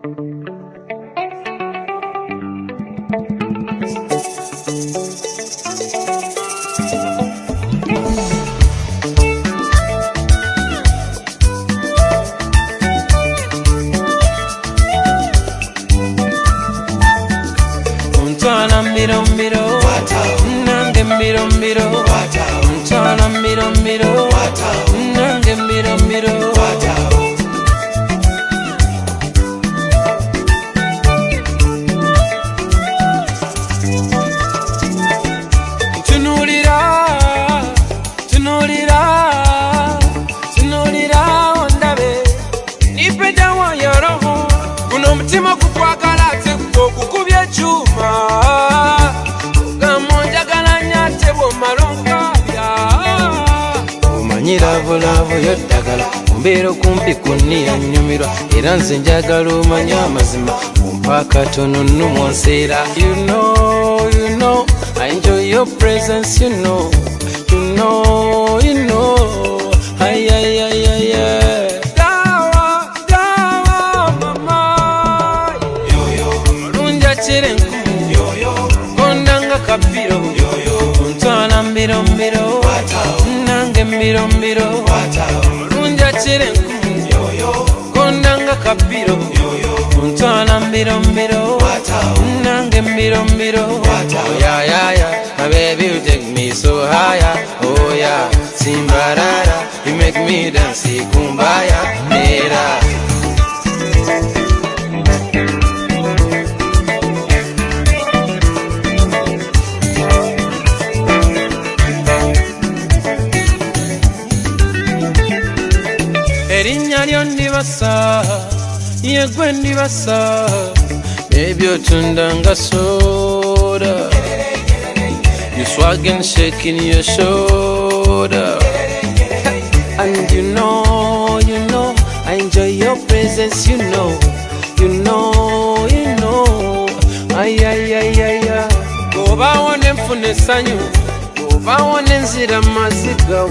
Nange miro miro, mtala miro miro, nange miro miro. Tunulira ondabe, nipe dawa ya roho, kuno mtima kukwagala tekuto kukubye chuma. Nyiravu yoddagala mbeera kumpi kunniya nnyumirwa era nze njagala omanye amazima kumpa akatono nnumwa nseera. You know I enjoy your presence, you know ay ay ay ay ay. Dawa mama olunja chirenku kondanga kapiro ntwana mbiro mbiro nange mbiro mbiro olunja chirenku kondanga kapiro ntwana mbiro mbiro nange mbiro mbiro. Oh yeah yeah yeah, my baby you take me so higher. Oh yeah, Simbarara, you make me dance kumbaya nera. Erinnya lyo ndibasa yegwe ndibasa baby otunda nga soda. You swaggin' shaking your shoulder. And you know I enjoy your presence, you know ay ay ay ay ay. Goba wone mfune sanyu, goba wone nzira maziga.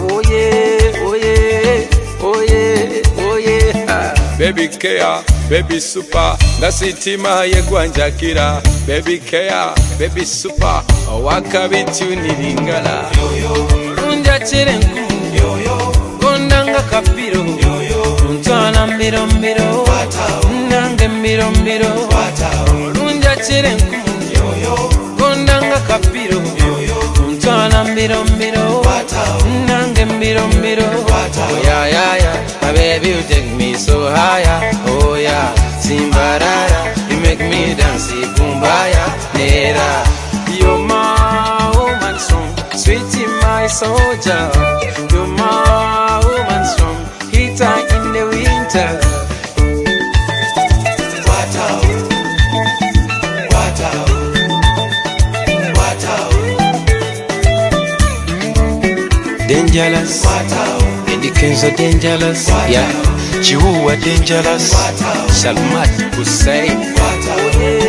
Oye baby care, baby super, ngasitima yegwanjakira. Baby care, baby super, wakabituniringala. olunja chirenku kondanga kapiro ntwana mbiro mbiro nange mbiro mbiro. olunja chirenku kondanga kapiro ntwana mbiro mbiro nange mbiro mbiro. Oh yeah yeah yeah, my baby you take me so higher. Oh yeah, Simbarara, you make me dance kumbaya nera. You're my woman song, sweetie my soldier. You're my woman song, heater in the winter. Dangerous, and the kings are dangerous. Yeah, Chihuahua dangerous. Salmat Hussein.